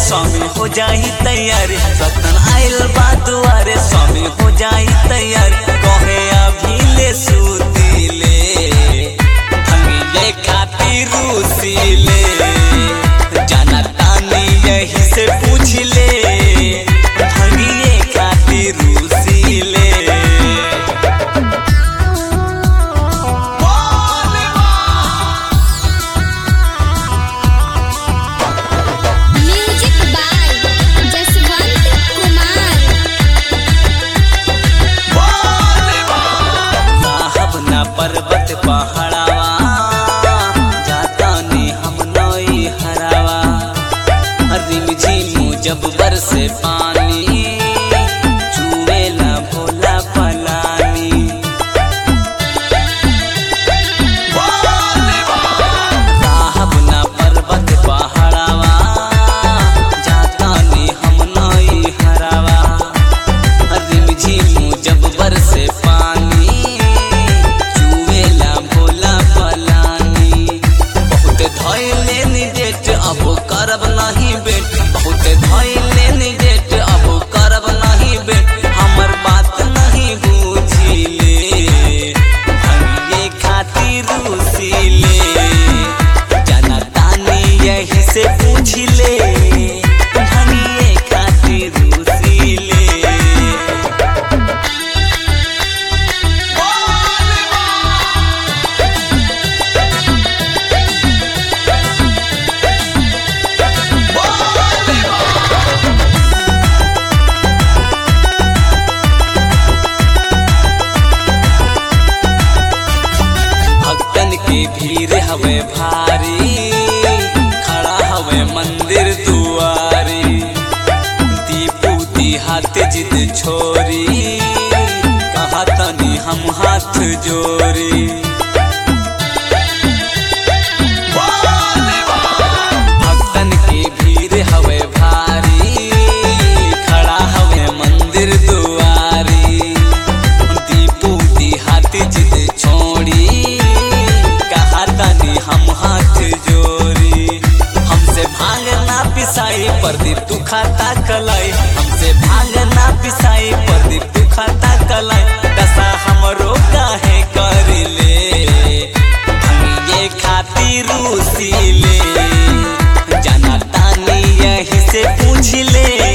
स्वामी हो जाही तैयार। रतन आइल बा दुआरे स्वामी हो जाही तैयार। कहे अभी ले सूतीले भंगिए खातिर रूसीले। जाना तानी यही से पूछ ले भंगिए खातिर रूसीले। पर्वत पहाड़ावा जाता ने हम नई हरावा। रिमझिम जब बरसे पानी चुएला भोला पलानी। साहबना पर्वत पहाड़ावा जाता ने हम नई हरावा। रिमझिम जब बरसे पानी अब करब नहीं बेट। बहुत धैले निजेट अब करब नहीं बेट। हमर बात नहीं बुझिले भंगिए खातिर रूसीले। जाना तानी यही से पूछिले भंगिए खातिर रूसीले। भीड़ हवे भारी खड़ा हवे मंदिर दुआरी। दीपू दी हाथ जिद छोरी कहा तनी हम हाथ जोरी। भक्तन की भीड़ हवे भारी खड़ा हवे मंदिर दुआरी। दीपू दी हाथ जिद छोड़ी हम हाथ जोरी। हमसे भांग ना पिसाई प्रदीप तू खाता कलाई। हमसे भांग ना पिसाई प्रदीप तू खाता कलाई। दशा हमरो काहे करिले भंगिए खातिर रूसीले। जाना तानी यही से पूछले